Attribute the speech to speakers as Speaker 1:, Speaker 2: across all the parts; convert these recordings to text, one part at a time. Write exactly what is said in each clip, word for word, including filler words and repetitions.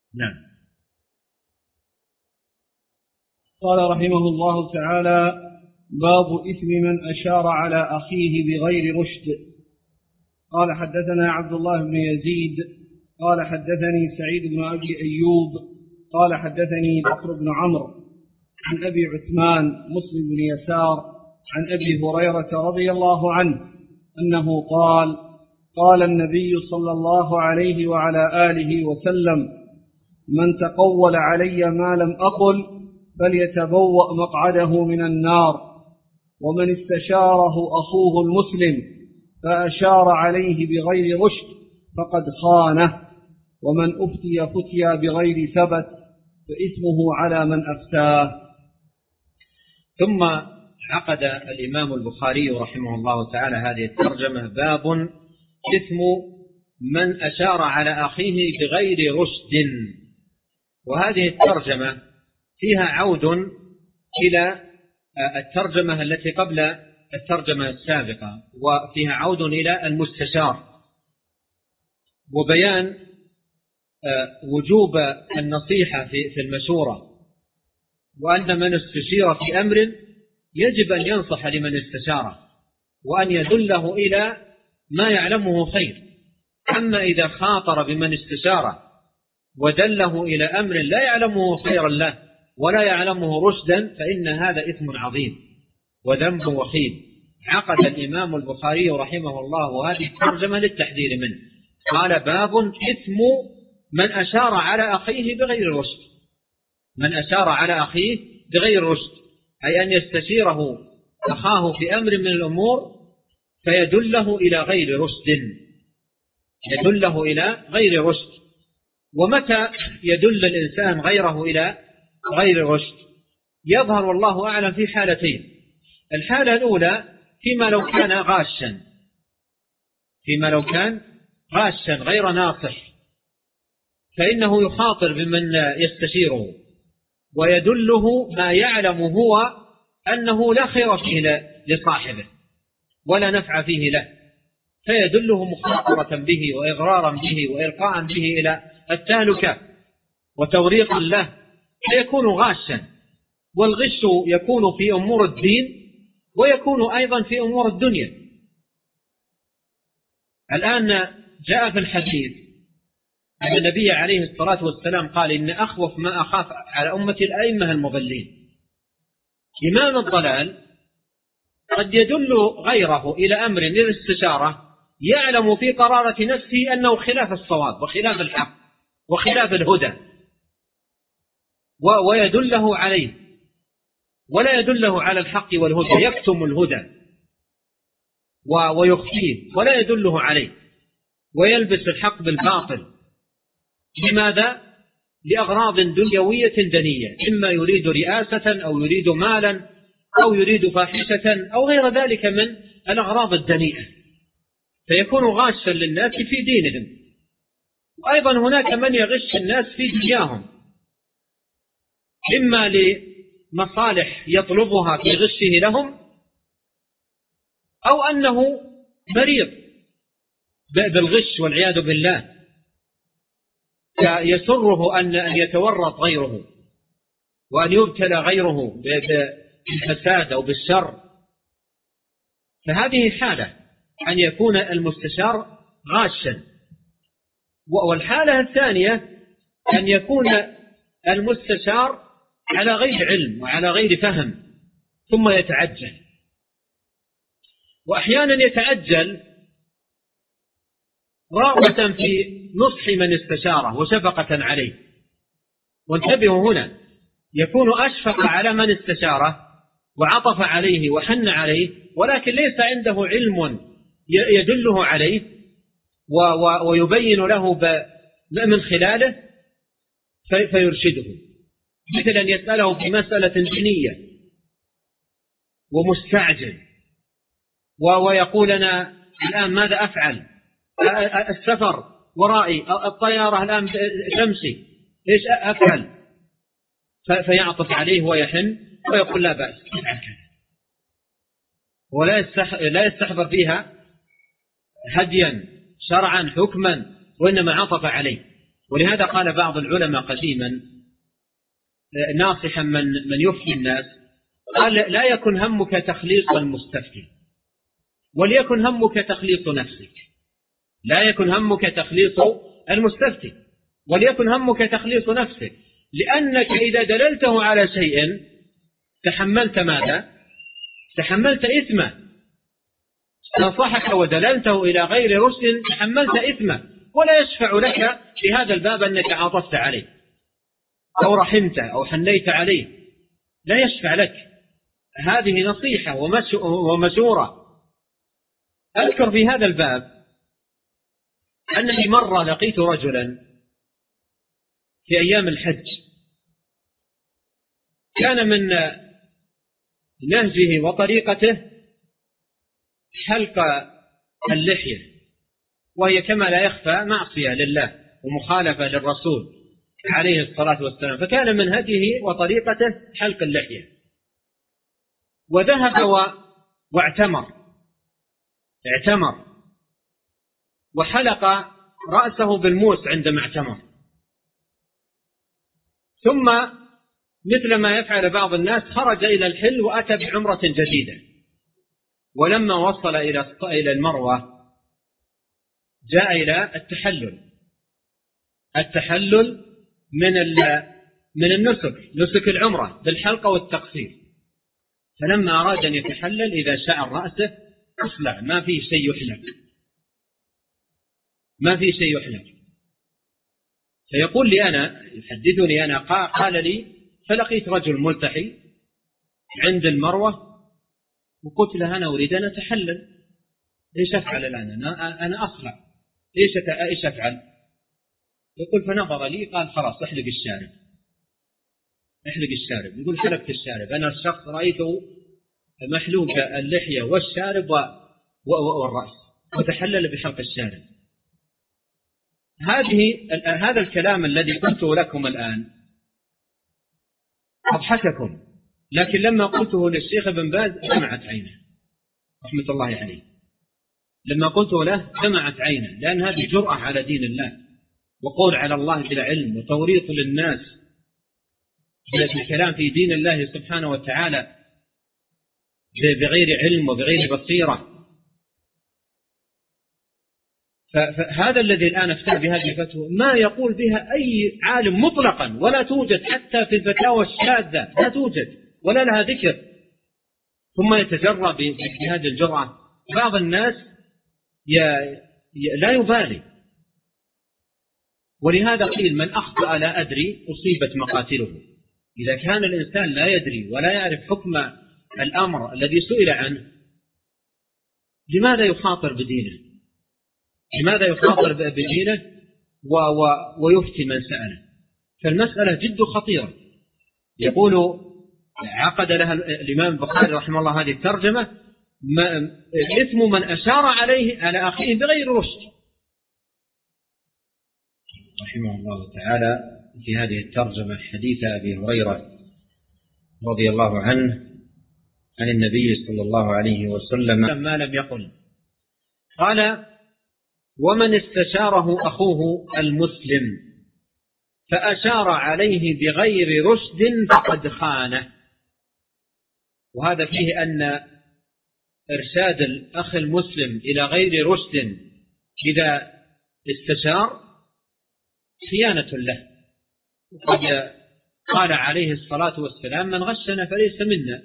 Speaker 1: نعم.
Speaker 2: قال رحمه الله تعالى: باب إثم من أشار على أخيه بغير رشد. قال حدثنا عبد الله بن يزيد قال حدثني سعيد بن أبي أيوب قال حدثني بكر بن عمرو عن أبي عثمان مسلم بن يسار عن أبي هريرة رضي الله عنه أنه قال: قال النبي صلى الله عليه وعلى آله وسلم: من تقول علي ما لم أقل فليتبوأ مقعده من النار. ومن استشاره أخوه المسلم فأشار عليه بغير رشد فقد خانه. ومن أفتي فتيا بغير ثبت فإثمه على من أفتاه.
Speaker 1: ثم عقد الإمام البخاري رحمه الله تعالى هذه الترجمة: باب إثم من أشار على أخيه بغير رشد. وهذه الترجمة فيها عود إلى الترجمة التي قبل الترجمة السابقة، وفيها عود إلى المستشار، وبيان وجوب النصيحة في المشورة، وأن من استشير في أمر يجب أن ينصح لمن استشاره، وأن يدله إلى ما يعلمه خير. أما إذا خاطر بمن استشاره ودله إلى أمر لا يعلمه خيرا له ولا يعلمه رشدا فإن هذا إثم عظيم وذنب وخيم. عقد الإمام البخاري رحمه الله هذه الترجمة للتحذير منه. قال: باب إثم من أشار على أخيه بغير رشد. من أشار على أخيه بغير رشد أي أن يستشيره أخاه في أمر من الأمور فيدله إلى غير رشد، يدله إلى غير رشد. ومتى يدل الإنسان غيره إلى غير رشد؟ يظهر والله أعلم في حالتين. الحالة الأولى فيما لو كان غاشا، فيما لو كان غاشا غير ناصح، فإنه يخاطر بمن يستشيره ويدله ما يعلم هو أنه لا خير فيه لصاحبه ولا نفع فيه له، فيدله مخاطرة به وإغرارا به وإلقاء به إلى التهلكة وتوريقا له، فيكون غاشا. والغش يكون في أمور الدين ويكون أيضا في أمور الدنيا. الآن جاء في الحديث أن النبي عليه الصلاة والسلام قال: إن أخوف ما أخاف على أمتي الأئمة المضلين. إمام الضلال قد يدل غيره إلى أمر للاستشارة يعلم في قرارة نفسه أنه خلاف الصواب وخلاف الحق وخلاف الهدى، ويدله عليه ولا يدله على الحق والهدى، يكتم الهدى ويخفيه ولا يدله عليه، ويلبس الحق بالباطل. لماذا؟ لأغراض دنيوية دنية، إما يريد رئاسة أو يريد مالا أو يريد فاحشة أو غير ذلك من الأغراض الدنيئة، فيكون غاشا للناس في دينهم. وأيضا هناك من يغش الناس في دنياهم، إما لمصالح يطلبها في غشه لهم، أو أنه مريض بالغش والعياذ بالله، يسره أن يتورط غيره وأن يبتلى غيره بالفساد أو بالشر. فهذه حالة أن يكون المستشار غاشا. والحالة الثانية أن يكون المستشار على غير علم وعلى غير فهم ثم يتعجل. وأحيانا يتعجل رغبة في نصح من استشاره وشفقة عليه. وانتبهوا هنا، يكون أشفق على من استشاره وعطف عليه وحن عليه، ولكن ليس عنده علم يدله عليه ويبين له من خلاله فيرشده، مثل أن يسأله في مسألة دينية ومستعجل ويقول: أنا الآن ماذا أفعل؟ السفر ورائي، الطيارة الآن تمشي، إيش أفعل؟ فيعطف عليه ويحن ويقول: لا بأس، ولا يستحضر فيها هديا شرعا حكما، وإنما عطف عليه ولهذا قال بعض العلماء قديما ناصحا من من يفتي الناس، قال لا يكن همك تخليص المستفتي، وليكن همك تخليص نفسك. لا يكن همك تخليص المستفتي، وليكن همك تخليص نفسك، لأنك إذا دللته على شيء تحملت ماذا؟ تحملت إثمه. نصحك ودللته إلى غير رشد تحملت إثمه، ولا يشفع لك في هذا الباب أنك عاطفت عليه أو رحمته أو حنيت عليه، لا يشفع لك. هذه نصيحة ومشورة. أذكر في هذا الباب أنني مرة لقيت رجلا في أيام الحج، كان من نهجه وطريقته حلق اللحية، وهي كما لا يخفى معصية لله ومخالفة للرسول عليه الصلاة والسلام، فكان من هديه وطريقته حلق اللحية، وذهب واعتمر اعتمر وحلق رأسه بالموس عندما اعتمر، ثم مثل ما يفعل بعض الناس خرج إلى الحل وأتى بعمرة جديدة، ولما وصل إلى المروة جاء إلى التحلل التحلل من من النسك نسك العمرة بالحلقة والتقصير. فلما أراد أن يتحلل إذا شعر رأسه أصلع، ما في شيء يحلق ما في شيء يحلق فيقول لي أنا يحدثني أنا قال لي فلقيت رجل ملتحي عند المروة وقلت له أنا أريد أن أتحلل، إيش أفعل الآن؟ أنا, أنا أصلع، إيش إيش أفعل؟ يقول فنظر لي قال خلاص احلق الشارب احلق الشارب. يقول حلقت الشارب، أنا الشخص رأيته محلوق اللحية والشارب والرأس وتحلل بحلق الشارب. هذه هذا الكلام الذي قلته لكم الآن أضحككم، لكن لما قلته للشيخ ابن باز دمعت عينه رحمة الله عليه، لما قلته له دمعت عينه، لأن هذه جرأة على دين الله وقول على الله بلا علم وتوريط للناس بالكلام في دين الله سبحانه وتعالى بغير علم وبغير بصيرة. فهذا الذي الآن افتى بهذه الفتوى ما يقول بها أي عالم مطلقا، ولا توجد حتى في الفتاوى الشاذة، لا توجد ولا لها ذكر، ثم يتجرأ بهذه الجرأة. بعض الناس لا يبالي، ولهذا قيل من أخطأ لا أدري أصيبت مقاتله. إذا كان الإنسان لا يدري ولا يعرف حكم الأمر الذي سئل عنه، لماذا يخاطر بدينه؟ لماذا يخاطر بدينه و و ويفتي من سأله؟ فالمسألة جد خطيرة. يقول عقد لها الإمام البخاري رحمه الله هذه الترجمة: إثم من أشار عليه على أخيه بغير رشد. رحمه الله تعالى في هذه الترجمة حديث أبي هريرة رضي الله عنه عن النبي صلى الله عليه وسلم ما لم يقل، قال: ومن استشاره أخوه المسلم فأشار عليه بغير رشد فقد خانه. وهذا فيه أن إرشاد الأخ المسلم إلى غير رشد إذا استشار خيانة له. وقد قال عليه الصلاة والسلام: من غشنا فليس منا.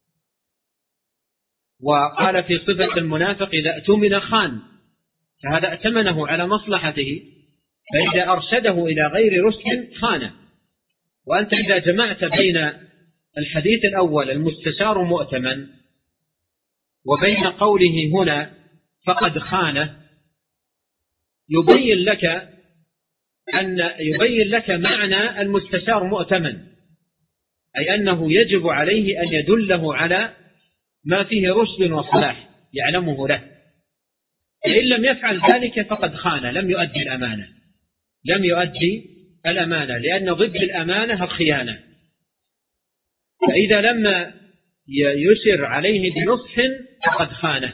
Speaker 1: وقال في صفة المنافق: إذا اؤتمن خان، فهذا ائتمنه على مصلحته، فإذا أرشده إلى غير رشد خانه. وأنت إذا جمعت بين الحديث الأول المستشار مؤتمن وبين قوله هنا فقد خانه، يبين لك أن يبين لك معنى المستشار مؤتمن، أي أنه يجب عليه أن يدله على ما فيه رشد وصلاح يعلمه له. فإن لم يفعل ذلك فقد خان، لم يؤدي الأمانة لم يؤدي الأمانة لأن ضد الأمانة الخيانة. فإذا لم يشر عليه بنصح فقد خانه.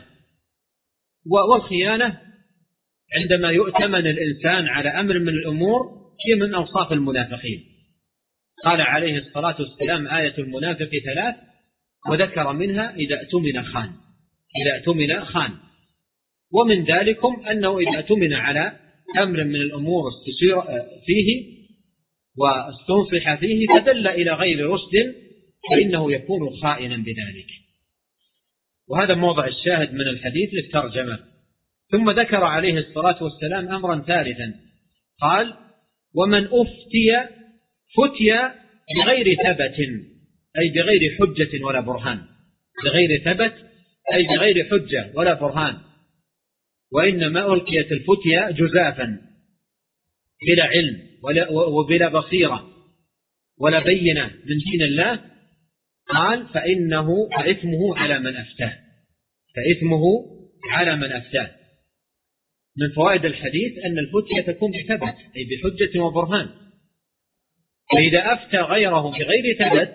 Speaker 1: والخيانة عندما يؤتمن الإنسان على أمر من الأمور هي من أوصاف المنافقين. قال عليه الصلاة والسلام: آية المنافق ثلاث، وذكر منها: إذا اؤتمن خان. إذا اؤتمن خان. ومن ذلكم أنه إذا اؤتمن على أمر من الأمور استشير فيه واستنصح فيه فدل إلى غير رشد فإنه يكون خائنا بذلك. وهذا موضع الشاهد من الحديث للترجمة. ثم ذكر عليه الصلاة والسلام أمرا ثالثا، قال: ومن أفتي فتي بغير ثبت، أي بغير حجة ولا برهان. بغير ثبت أي بغير حجة ولا برهان. وإنما ألقيت الفتية جزافا بلا علم وبلا بصيرة ولا بينة من دين الله. قال: فإنه فإثمه على من أفتاه. فإثمه على من أفتاه. من فوائد الحديث أن الفتية تكون بثبت أي بحجة وبرهان. فإذا أفتى غيره بغير ثبت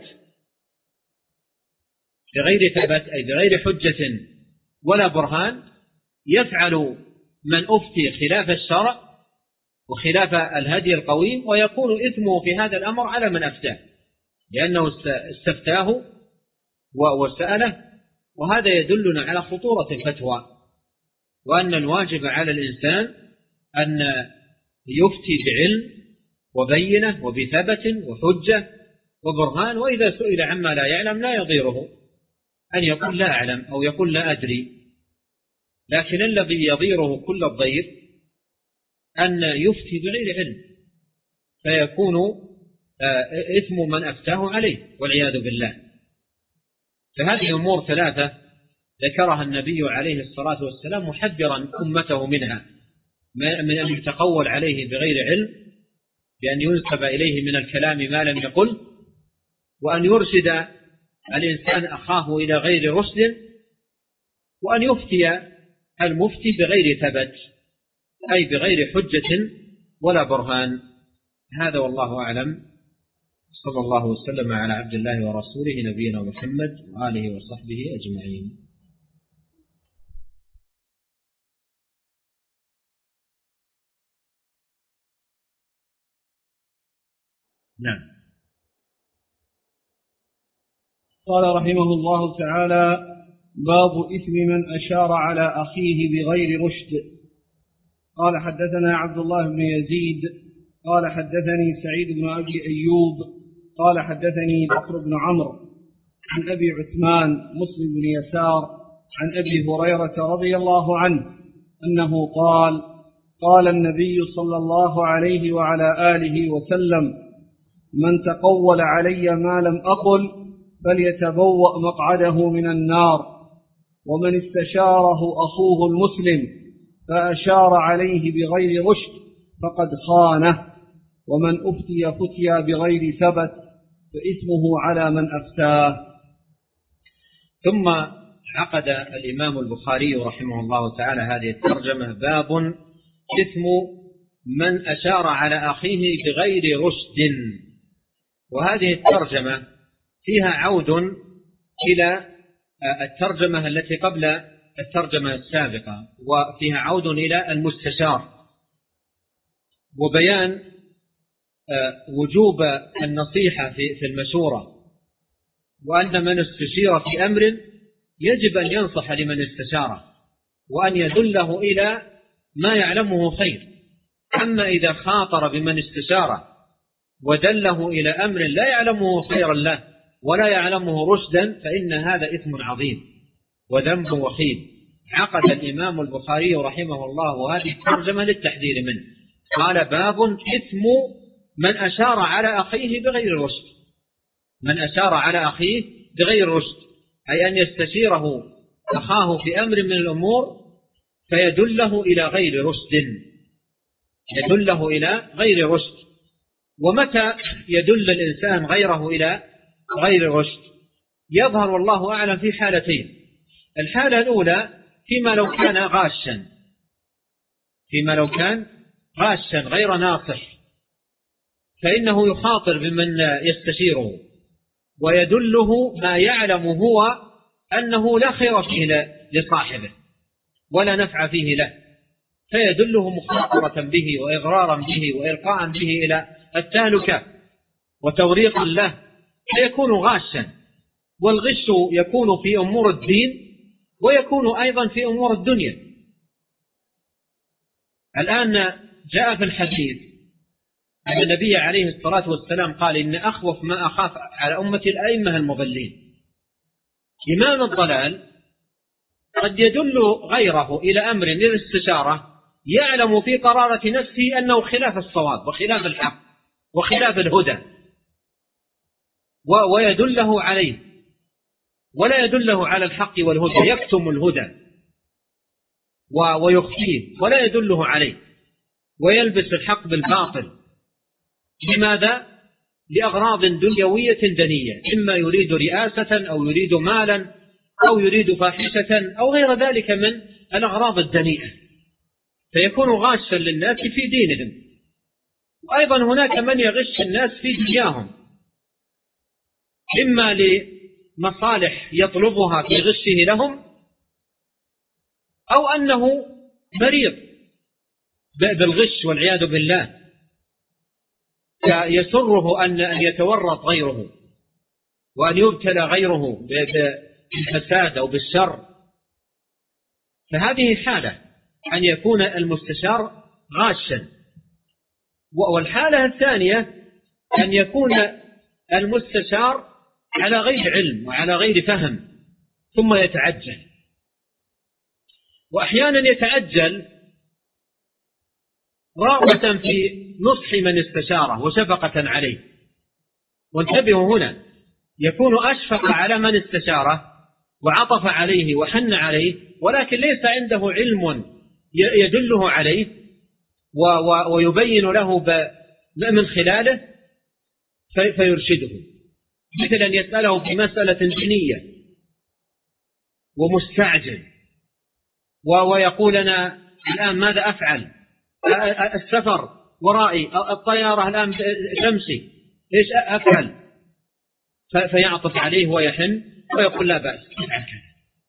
Speaker 1: بغير ثبت أي بغير حجة ولا برهان يفعل من أفتي خلاف الشرع وخلاف الهدي القويم، ويكون إثمه في هذا الأمر على من أفتاه، لأنه استفتاه وسأله. وهذا يدلنا على خطورة الفتوى، وأن الواجب على الإنسان أن يفتي بعلم وبينة وبثبت وحجة وبرهان، وإذا سئل عما لا يعلم لا يضيره أن يقول لا أعلم أو يقول لا أدري. لكن الذي يضيره كل الضير أن يفتي بغير علم فيكون إثم من أفتاه عليه والعياذ بالله. فهذه أمور ثلاثة ذكرها النبي عليه الصلاة والسلام محذرا أمته منها، من أن يتقول عليه بغير علم، بأن ينسب إليه من الكلام ما لم يقل، وأن يرشد الإنسان أخاه إلى غير رشد، وأن يفتي المفتي بغير ثبت أي بغير حجة ولا برهان. هذا والله أعلم. صلى الله وسلم على عبد الله ورسوله نبينا محمد وآله وصحبه أجمعين. نعم.
Speaker 2: قال رحمه الله تعالى: باب إثم من أشار على أخيه بغير رشد. قال: حدثنا عبد الله بن يزيد قال: حدثني سعيد بن أبي أيوب قال: حدثني بكر بن عمرو عن أبي عثمان مسلم بن يسار عن أبي هريرة رضي الله عنه أنه قال: قال النبي صلى الله عليه وعلى آله وسلم: من تقول علي ما لم أقل فليتبوأ مقعده من النار. ومن استشاره أخوه المسلم فأشار عليه بغير رشد فقد خانه. ومن أفتي فتيا بغير ثبت فإثمه على من أفتاه.
Speaker 1: ثم عقد الإمام البخاري رحمه الله تعالى هذه الترجمة: باب إثم من أشار على أخيه بغير رشد. وهذه الترجمة فيها عود إلى الترجمة التي قبل الترجمة السابقة، وفيها عود إلى المستشار، وبيان وجوب النصيحة في المشورة، وأن من استشير في أمر يجب أن ينصح لمن استشاره، وأن يدله إلى ما يعلمه خير. أما إذا خاطر بمن استشاره ودله إلى أمر لا يعلمه خيرا له ولا يعلمه رشدا فإن هذا إثم عظيم وذنب وخيم. عقد الإمام البخاري رحمه الله هذه الترجمة للتحذير منه. قال: باب إثم من أشار على أخيه بغير رشد. من أشار على أخيه بغير رشد أي أن يستشيره أخاه في أمر من الأمور فيدله إلى غير رشد، يدله إلى غير رشد. ومتى يدل الإنسان غيره إلى غير رشد؟ يظهر والله أعلم في حالتين. الحالة الأولى فيما لو كان غاشا، فيما لو كان غاشا غير ناصح، فإنه يخاطر بمن يستشيره ويدله ما يعلم هو أنه لا خير فيه لصاحبه ولا نفع فيه له، فيدله مخاطرة به وإغرارا به وإلقاء به إلى التهلكة وتوريقا له، فيكون غاشا. والغش يكون في أمور الدين ويكون أيضا في أمور الدنيا. الآن جاء في الحديث أن النبي عليه الصلاة والسلام قال: إن أخوف ما أخاف على أمتي الأئمة المضلين. إمام الضلال قد يدل غيره إلى أمر للاستشارة يعلم في قرارة نفسه أنه خلاف الصواب وخلاف الحق وخلاف الهدى، ويدله عليه ولا يدله على الحق والهدى، يكتم الهدى ويخفيه ولا يدله عليه، ويلبس الحق بالباطل. لماذا؟ لأغراض دنيوية دنية، إما يريد رئاسة أو يريد مالا أو يريد فاحشة أو غير ذلك من الأغراض الدنيئة، فيكون غاشا للناس في دينهم. وأيضا هناك من يغش الناس في دنياهم، إما لمصالح يطلبها في غشه لهم، أو أنه مريض بالغش والعياذ بالله، يسره أن يتورط غيره وأن يبتلى غيره بالفساد أو بالشر. فهذه حالة أن يكون المستشار غاشا. والحالة الثانية أن يكون المستشار على غير علم وعلى غير فهم ثم يتعجل. وأحيانا يتعجل رغبة في نصح من استشاره وشفقة عليه. وانتبهوا هنا، يكون أشفق على من استشاره وعطف عليه وحن عليه، ولكن ليس عنده علم يدله عليه ويبين له من خلاله فيرشده، مثل أن يسأله في مسألة دينية ومستعجل ويقول: أنا الآن ماذا أفعل؟ السفر ورائي، الطيارة الآن تمشي، إيش أفعل؟ فيعطف عليه ويحن ويقول: لا بأس، افعل كذا،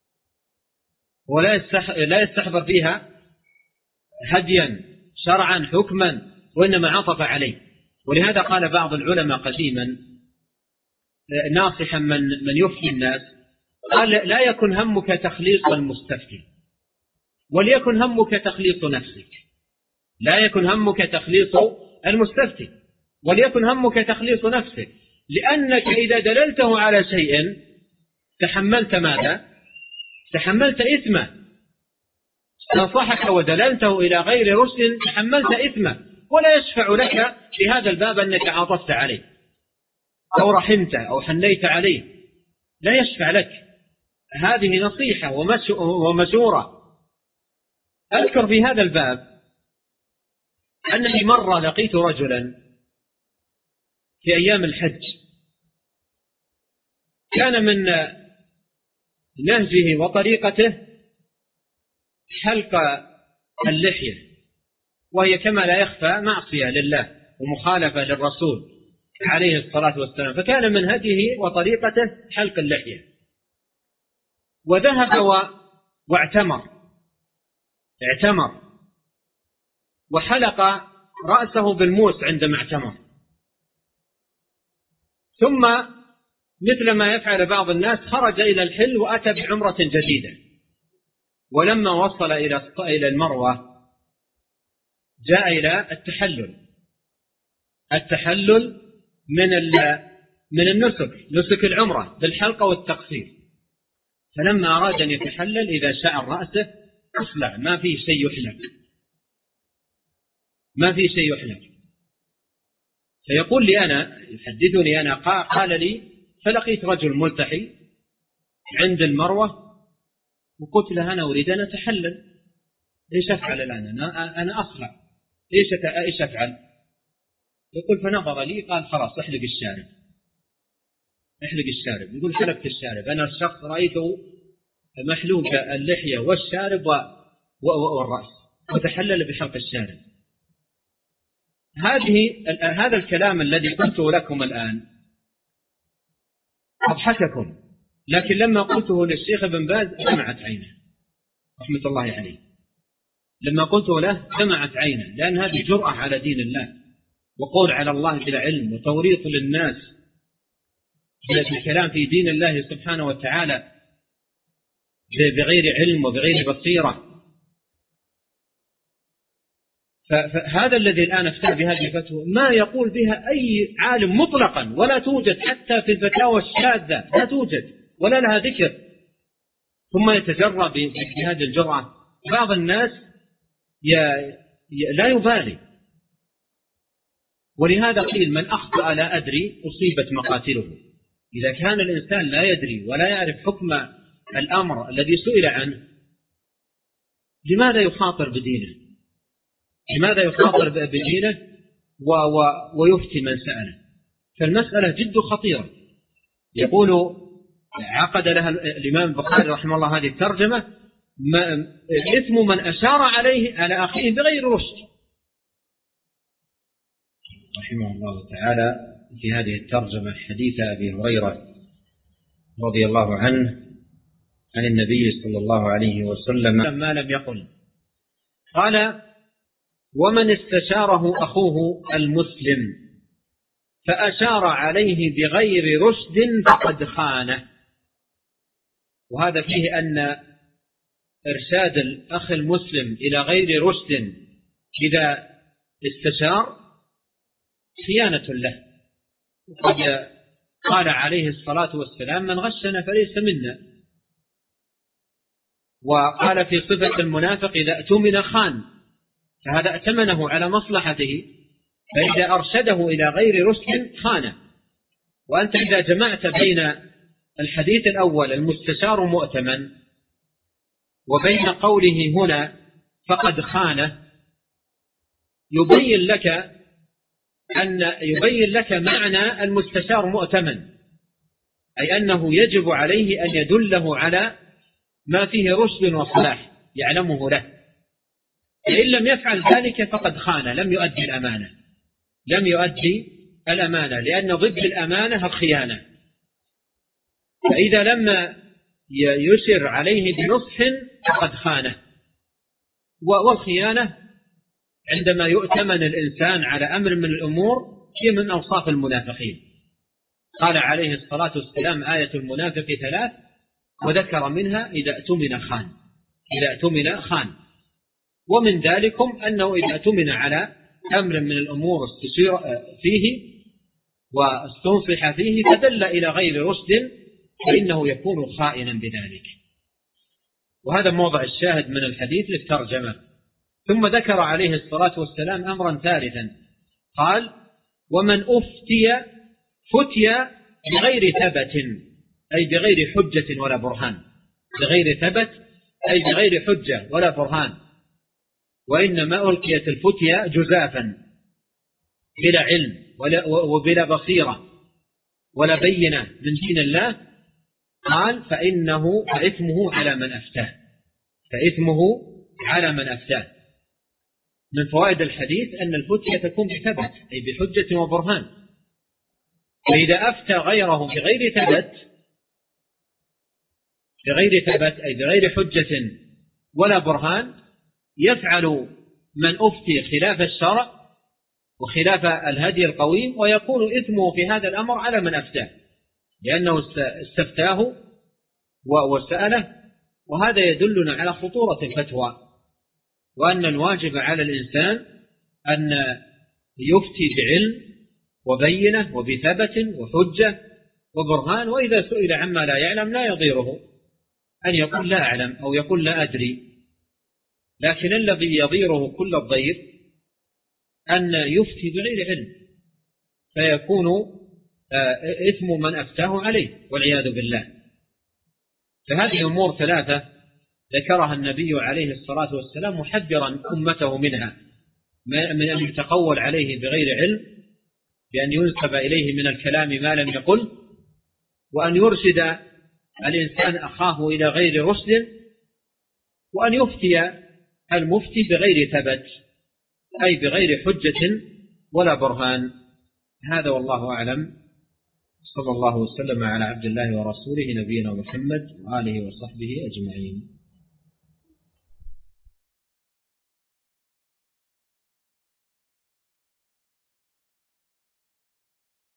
Speaker 1: ولا يستحضر فيها هديا شرعا حكما، وإنما عطف عليه. ولهذا قال بعض العلماء قديما ناصحا من من يفتي الناس، قال: لا يكن همك تخليص المستفتي، وليكن همك تخليص نفسك. لا يكن همك تخليص المستفتي، وليكن همك تخليص نفسك، لأنك إذا دللته على شيء تحملت ماذا؟ تحملت إثمه. نصحك ودللته إلى غير رشد تحملت إثمه، ولا يشفع لك في هذا الباب أنك عاطفت عليه أو رحمته أو حنيت عليه، لا يشفع لك. هذه نصيحة ومشورة. أذكر في هذا الباب أنني مرة لقيت رجلا في أيام الحج، كان من نهجه وطريقته حلق اللحية، وهي كما لا يخفى معصية لله ومخالفة للرسول عليه الصلاة والسلام، فكان من هديه وطريقته حلق اللحية. وذهب واعتمر اعتمر وحلق رأسه بالموس عندما اعتمر، ثم مثل ما يفعل بعض الناس خرج إلى الحل وأتى بعمرة جديدة. ولما وصل إلى المروة جاء إلى التحلل التحلل من من النسك، نسك العمرة بالحلقة والتقصير. فلما أراد أن يتحلل إذا شعر رأسه أصلع، ما فيه شيء يحلق، ما فيه شيء يحلق. فيقول لي أنا، يحدثني أنا، قال لي: فلقيت رجل ملتحي عند المروة وقلت له: أنا أريد أن أتحلل، إيش أفعل الآن؟ أنا, أنا أصلع، إيش إيش أفعل؟ يقول: فنظر لي قال: خلاص احلق الشارب، احلق الشارب. يقول: حلقت الشارب، أنا الشخص رأيته محلوق اللحية والشارب والرأس وتحلل بحلق الشارب. هذه هذا الكلام الذي قلته لكم الآن أضحككم، لكن لما قلته للشيخ ابن باز دمعت عينه رحمة الله عليه. لما قلت له دمعت عينه، لأن هذه جرأة على دين الله، وقول على الله بلا علم، وتوريط للناس بالكلام في دين الله سبحانه وتعالى بغير علم وبغير بصيرة. فهذا الذي الآن افتى بهذه الفتوى ما يقول بها أي عالم مطلقا، ولا توجد حتى في الفتاوى الشاذة، لا توجد ولا لها ذكر، ثم يتجرأ بهذه الجرأة. بعض الناس لا يبالي، ولهذا قيل من أخطأ لا أدري أصيبت مقاتله. إذا كان الإنسان لا يدري ولا يعرف حكم الأمر الذي سئل عنه، لماذا يخاطر بدينه؟ لماذا يخاطر بدينه و و ويفتي من سأله؟ فالمسألة جد خطيرة. يقول عقد لها الإمام البخاري رحمه الله هذه الترجمة: إثم من أشار عليه على أخيه بغير رشد. رحمه الله تعالى في هذه الترجمة حديث أبي هريرة رضي الله عنه عن النبي صلى الله عليه وسلم ما لم يقل. قال: ومن استشاره أخوه المسلم فأشار عليه بغير رشد فقد خانه. وهذا فيه أن إرشاد الأخ المسلم إلى غير رشد إذا استشار خيانة له. وقد قال عليه الصلاة والسلام: من غشنا فليس منا. وقال في صفة المنافق: إذا اؤتمن خان، فهذا ائتمنه على مصلحته، فإذا أرشده إلى غير رشد خانه. وأنت إذا جمعت بين الحديث الأول المستشار مؤتمن وبين قوله هنا فقد خانه، يبين لك أن يبين لك معنى المستشار مؤتمن، أي أنه يجب عليه أن يدله على ما فيه رشد وصلاح يعلمه له. فإن لم يفعل ذلك فقد خان، لم يؤدي الأمانة، لم يؤدي الأمانة، لأن ضد الأمانة الخيانة. فإذا لم يشر عليه بنصح فقد خانه. والخيانة عندما يؤتمن الإنسان على أمر من الأمور هي من أوصاف المنافقين. قال عليه الصلاة والسلام: آية المنافق ثلاث، وذكر منها إذا اؤتمن خان. إذا اؤتمن خان. ومن ذلكم أنه إذا اؤتمن على أمر من الأمور استشير فيه واستنصح فيه فدل إلى غير رشد فإنه يكون خائنا بذلك. وهذا موضع الشاهد من الحديث للترجمة. ثم ذكر عليه الصلاة والسلام أمرا ثالثا، قال: ومن أفتي فتي بغير ثبت، أي بغير حجة ولا برهان. بغير ثبت أي بغير حجة ولا برهان. وإنما ألقيت الفتية جزافا بلا علم وبلا بصيرة ولا بينة من دين الله. قال: فإنه فإثمه على من أفتاه. فإثمه على من أفتاه. من فوائد الحديث أن الفتية تكون بثبت أي بحجة وبرهان. فإذا أفتى غيره بغير ثبت بغير ثبت أي بغير حجة ولا برهان، يفعل من أفتي خلاف الشرع وخلاف الهدي القويم، ويكون إثمه في هذا الأمر على من أفتاه، لأنه استفتاه وسأله. وهذا يدلنا على خطورة الفتوى، وأن الواجب على الإنسان أن يفتي بعلم وبينة وبثبت وحجة وبرهان. وإذا سئل عما لا يعلم لا يضيره أن يقول لا أعلم أو يقول لا أدري. لكن الذي يضيره كل الضير أن يفتي بغير علم، فيكون إثم من أفتاه عليه والعياذ بالله. فهذه أمور ثلاثة ذكرها النبي عليه الصلاة والسلام محذرا أمته منها، من أن يتقول عليه بغير علم، بأن ينسب إليه من الكلام ما لم يقل، وأن يرشد الإنسان أخاه إلى غير رشد، وأن يفتي المفتي بغير ثبت أي بغير حجة ولا برهان. هذا والله أعلم. صلى الله وسلم على عبد الله ورسوله نبينا محمد وآله وصحبه أجمعين.